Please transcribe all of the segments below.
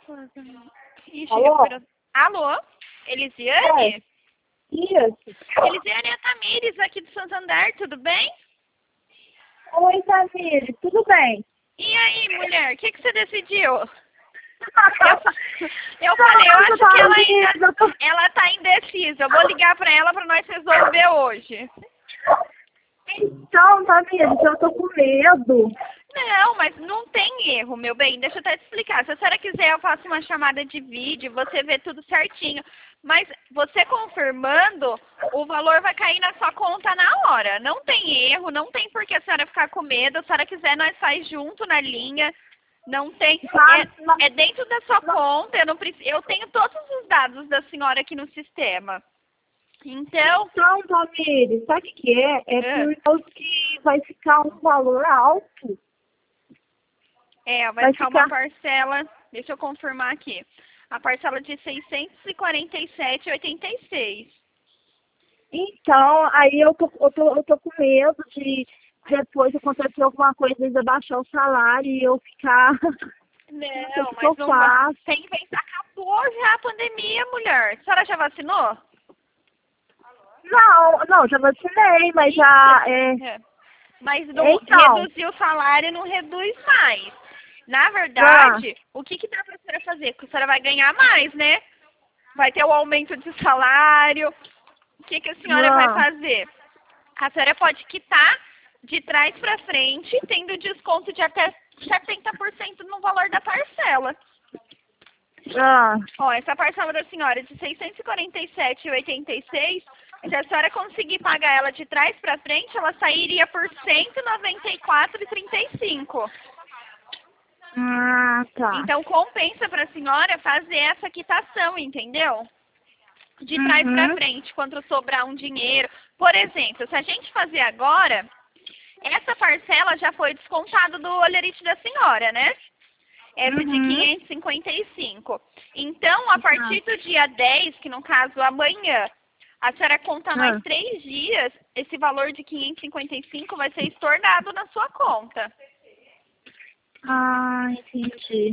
Ixi, Alô? Alô? Elisiane? Isso. Elisiane é a Tamires aqui do Santander, tudo bem? Oi, Tamires, tudo bem? E aí, mulher, o que você decidiu? Eu falei, eu acho que ela tá indecisa. Eu vou ligar pra ela pra nós resolver hoje. Então, Tamires, eu tô com medo. Não, mas não tem erro, meu bem. Deixa eu até te explicar. Se a senhora quiser, eu faço uma chamada de vídeo, você vê tudo certinho. Mas você confirmando, o valor vai cair na sua conta na hora. Não tem erro, não tem por que a senhora ficar com medo. Se a senhora quiser, nós faz junto na linha. Não tem. É dentro da sua conta. Eu tenho todos os dados da senhora aqui no sistema. Então, Tamires, sabe o que é? É por causa que vai ficar um valor alto. Vai ficar uma parcela, deixa eu confirmar aqui. A parcela de R$ 647,86. Então, aí eu tô com medo de depois acontecer alguma coisa, eles abaixar o salário e eu ficar... Não, mas não vai. Tem que pensar, acabou já a pandemia, mulher. A senhora já vacinou? Não, já vacinei, mas já... Mas não, reduzir o salário não reduz mais. Na verdade, o que dá pra senhora fazer? Porque a senhora vai ganhar mais, né? Vai ter o aumento de salário. O que a senhora vai fazer? A senhora pode quitar de trás pra frente, tendo desconto de até 70% no valor da parcela. Ó, essa parcela da senhora de R$ 647,86, se a senhora conseguir pagar ela de trás pra frente, ela sairia por R$ 194,35. Tá. Então compensa para a senhora fazer essa quitação, entendeu? De trás para frente, quando sobrar um dinheiro. Por exemplo, se a gente fazer agora, essa parcela já foi descontada do olharite da senhora, né? Essa de 555. Então, a partir do dia 10, que no caso amanhã, a senhora conta mais 3 dias, esse valor de 555 vai ser estornado na sua conta. Entendi.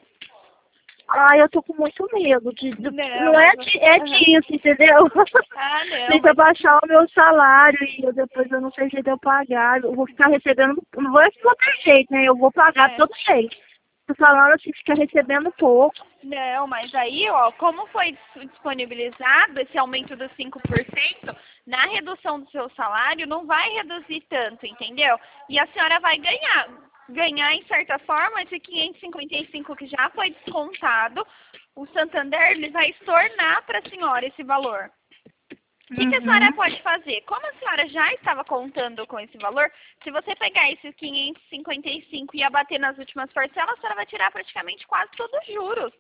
Eu tô com muito medo não é disso, entendeu? Não. Tem que abaixar o meu salário e depois eu não sei se eu pagar. Eu vou ficar recebendo, não vou de qualquer jeito, né? Eu vou pagar de todo jeito. Tô falando assim, ficar recebendo pouco. Não, mas aí, ó, como foi disponibilizado esse aumento dos 5%, na redução do seu salário não vai reduzir tanto, entendeu? E a senhora vai ganhar em certa forma esse 555 que já foi descontado, o Santander ele vai estornar para a senhora esse valor. O que a senhora pode fazer? Como a senhora já estava contando com esse valor, se você pegar esses 555 e abater nas últimas parcelas, a senhora vai tirar praticamente quase todos os juros.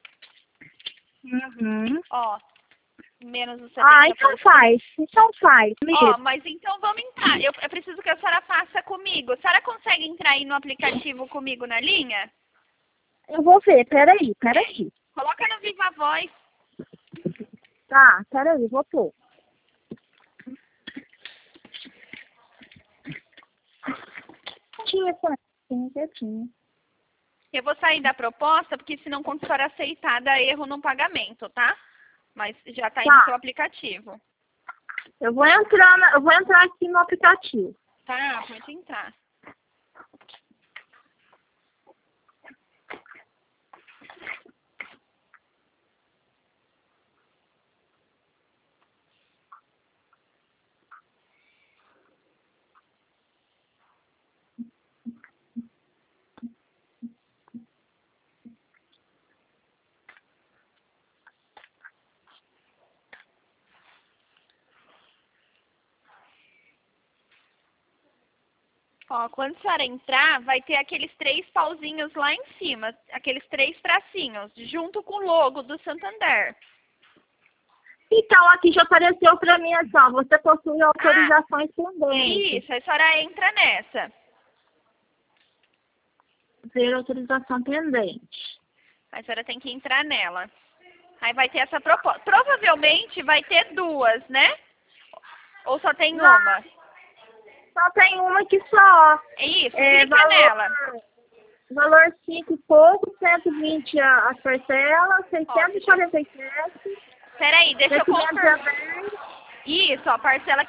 Ó, menos os 70%. Então faz. Ó, mas então vamos entrar. Eu preciso que a senhora faça comigo. A senhora consegue entrar aí no aplicativo comigo na linha? Eu vou ver, peraí. Coloca no Viva Voz. Tá, peraí, vou pôr. Eu vou sair da proposta, porque senão quando a senhora aceitar, dá erro no pagamento, tá? Mas já tá aí no seu aplicativo. Eu vou entrar aqui no aplicativo. Tá, pode entrar. Ó, quando a senhora entrar, vai ter aqueles 3 pauzinhos lá em cima, aqueles 3 tracinhos, junto com o logo do Santander. Então, aqui já apareceu para mim assim, ó, você possui autorizações pendentes. Isso, a senhora entra nessa. Ver autorização pendente. A senhora tem que entrar nela. Aí vai ter essa proposta. Provavelmente vai ter 2, né? Ou só tem uma? Só tem uma aqui só. Isso, clica nela. valor 5 e pouco, 120 as parcelas, 647. Peraí, deixa eu confirmar. 510. Isso, ó, parcela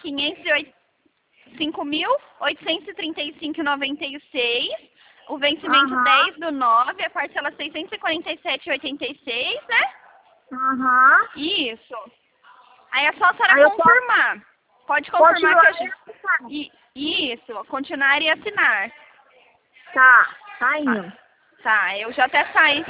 5.835,96. O vencimento 10/9, a parcela 647,86, né? Isso. Aí é só a senhora confirmar. Pode confirmar que eu... Isso, continuar e assinar. Tá indo. Tá, eu já até saí.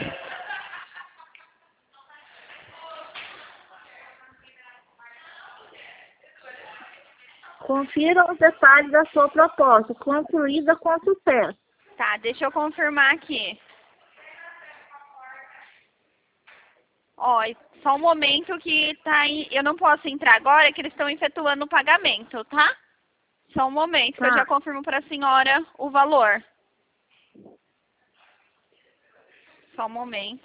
Confira os detalhes da sua proposta, concluída com sucesso. Tá, deixa eu confirmar aqui. Ó, só um momento que tá aí. Eu não posso entrar agora, que eles estão efetuando o pagamento, tá? Só um momento, que eu já confirmo para a senhora o valor. Só um momento.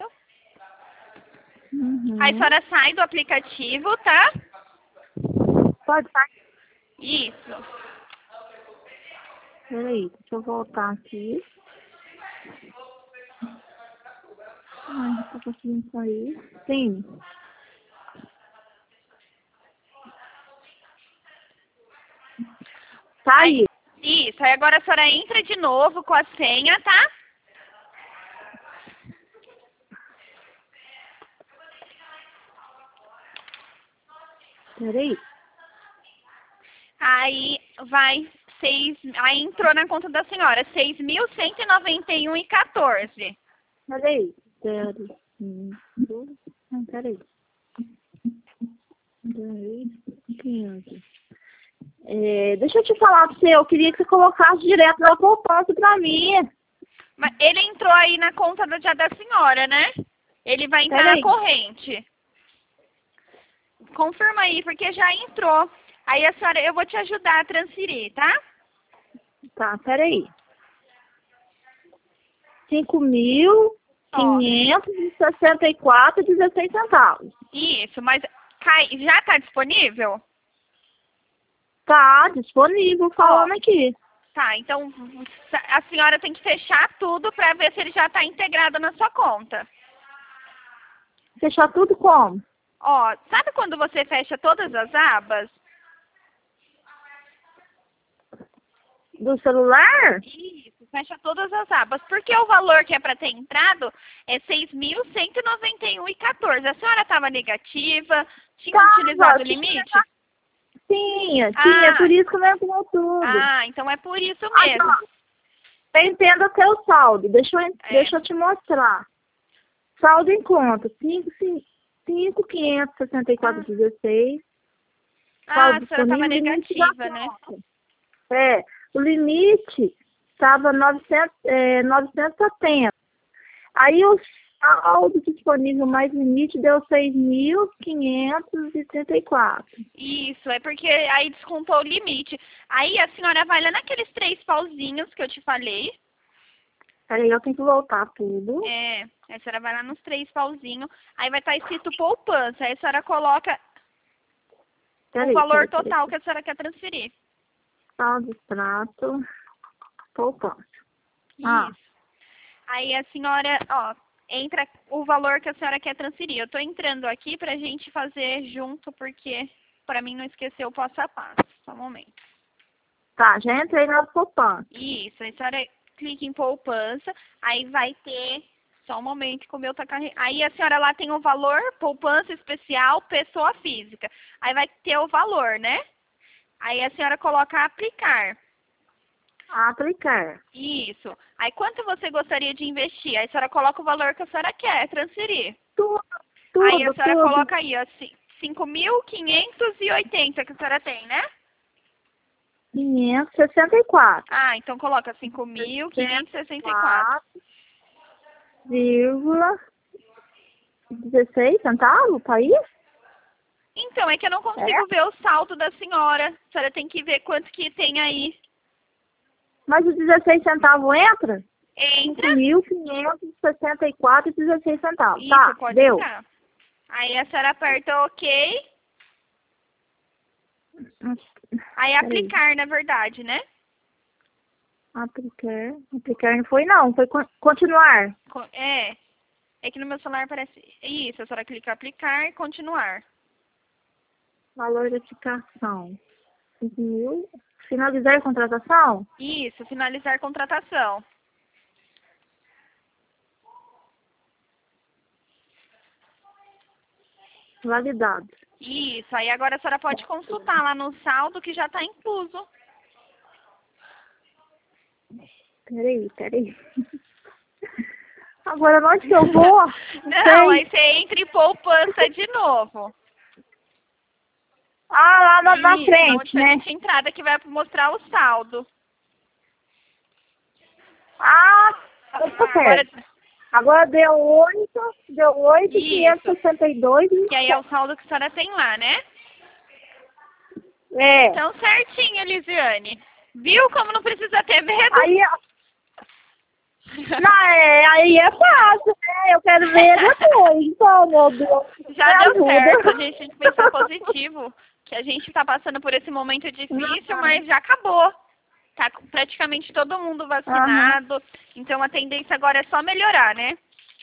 Aí a senhora sai do aplicativo, tá? Pode sair. Isso. Peraí, deixa eu voltar aqui. Ai, não tô conseguindo sair. Sim. Tá aí. Isso, aí agora a senhora entra de novo com a senha, tá? Peraí. Aí vai aí entrou na conta da senhora, 6.191,14. Peraí. Peraí. 500. Deixa eu te falar pra você, eu queria que você colocasse direto na poupança pra mim. Mas ele entrou aí na conta da senhora, né? Ele vai entrar na corrente. Confirma aí, porque já entrou. Aí a senhora, eu vou te ajudar a transferir, tá? Tá, peraí. 5.564,16 centavos. Isso, mas já tá disponível? Tá disponível, falando aqui. Tá, então a senhora tem que fechar tudo pra ver se ele já tá integrado na sua conta. Fechar tudo como? Ó, sabe quando você fecha todas as abas? Do celular? Isso, fecha todas as abas. Porque o valor que é para ter entrado é 6.191,14. A senhora estava negativa? Tinha utilizado o limite? Tinha, por isso que não entrou tudo. Ah, então é por isso mesmo. Eu entendo até o saldo. Deixa eu te mostrar. Saldo em conta, 5.564,16. Ah, a senhora estava negativa, né? O limite estava 970. Aí o saldo disponível mais limite deu 6.534. Isso, é porque aí descontou o limite. Aí a senhora vai lá naqueles 3 pauzinhos que eu te falei. Peraí, eu tenho que voltar tudo. A senhora vai lá nos 3 pauzinhos, aí vai estar escrito poupança. Aí a senhora coloca o valor total que a senhora quer transferir. Saldo, extrato, poupança. Isso. Aí a senhora, entra o valor que a senhora quer transferir. Eu tô entrando aqui pra gente fazer junto, porque pra mim não esquecer o passo a passo. Só um momento. Tá, já entrei na poupança. Isso, aí a senhora clica em poupança, aí vai ter, só um momento que o meu tá carregando. Aí a senhora lá tem o valor, poupança especial, pessoa física. Aí vai ter o valor, né? Aí a senhora coloca aplicar. Aplicar. Isso. Aí quanto você gostaria de investir? Aí a senhora coloca o valor que a senhora quer transferir. Tudo. Aí a senhora coloca aí, ó, 5.580 que a senhora tem, né? 564. Ah, então coloca 5.564. 16 centavos, tá aí? Então, é que eu não consigo ver o saldo da senhora. A senhora tem que ver quanto que tem aí. Mas os 16 centavos entra? Entra. 5.564,16 centavos. Isso, tá, pode deu. entrar. Aí a senhora aperta OK. Aí aplicar, na verdade, né? Aplicar não foi não, foi continuar. É que no meu celular aparece isso, a senhora clica aplicar e continuar. Valor de aplicação. 5.000. Finalizar a contratação? Isso, finalizar contratação. Validado. Isso, aí agora a senhora pode consultar lá no saldo que já está incluso. Peraí. Agora onde que eu vou? Não, aí você entra em poupança de novo. Ah, lá na frente, né? Entrada que vai mostrar o saldo. Ah, tá certo. Agora deu 8.562. Que aí é o saldo que a senhora tem lá, né? É. Então certinho, Elisiane. Viu como não precisa ter medo? Aí é fácil, né? Eu quero ver depois. Então, meu Deus. Já deu certo, a gente tem que pensar positivo. Que a gente tá passando por esse momento difícil, mas já acabou. Tá praticamente todo mundo vacinado. Então a tendência agora é só melhorar, né?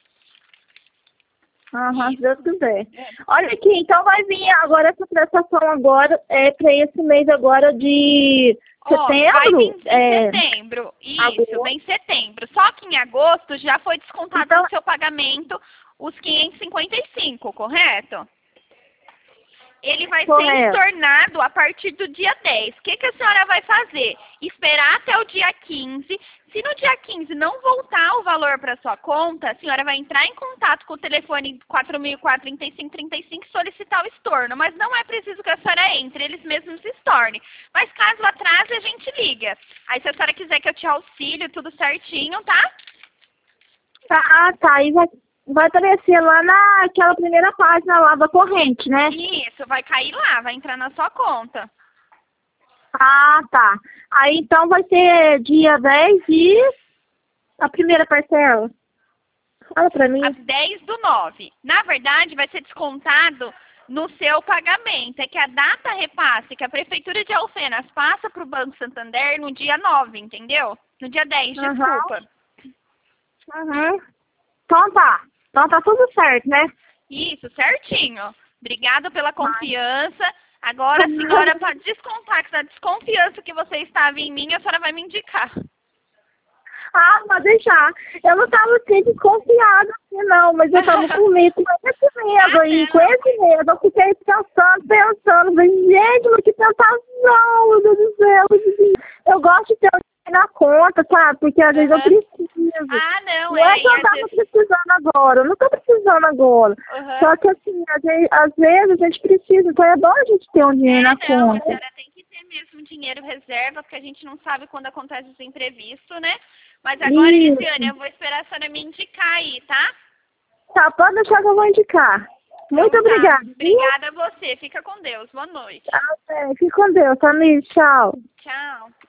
Se Deus quiser. Olha aqui, então vai vir agora essa prestação agora, para esse mês agora de setembro? Vai vir em setembro. Isso, vem em setembro. Só que em agosto já foi descontado no seu pagamento os 555, correto? Ele vai ser estornado a partir do dia 10. O que a senhora vai fazer? Esperar até o dia 15. Se no dia 15 não voltar o valor para sua conta, a senhora vai entrar em contato com o telefone 4004-3535 e solicitar o estorno. Mas não é preciso que a senhora entre, eles mesmos se estornem. Mas caso atrase, a gente liga. Aí se a senhora quiser que eu te auxilio, tudo certinho, tá? Tá. Aí vai aparecer lá naquela primeira página lá da corrente, né? Isso, vai cair lá, vai entrar na sua conta. Tá. Aí então vai ser dia 10 e a primeira parcela. Fala pra mim. Às 10/9. Na verdade, vai ser descontado no seu pagamento. É que a data repasse que a Prefeitura de Alfenas passa para o Banco Santander no dia 9, entendeu? No dia 10, desculpa. Então tá tudo certo, né? Isso, certinho. Obrigada pela confiança. Agora, a senhora, para descontar que da desconfiança que você estava em mim, a senhora vai me indicar. Pode deixar. Eu não estava assim desconfiada assim, não, mas eu estava com medo, com esse medo aí, com esse medo. Eu fiquei pensando, gente, mas que tentação, meu Deus do céu. Eu gosto de ter na conta, sabe? Porque às vezes eu preciso. Não é que eu tava precisando agora, eu não tô precisando agora. Só que assim, às vezes a gente precisa, então é bom a gente ter um dinheiro na conta. A senhora tem que ter mesmo dinheiro reserva, porque a gente não sabe quando acontece os imprevistos, né? Mas agora, Elisiane, eu vou esperar a senhora me indicar aí, tá? Tá, pode deixar que eu vou indicar. Muito obrigada. Obrigada a você. Fica com Deus. Boa noite. Fica com Deus, Tamir. Tchau. Tchau.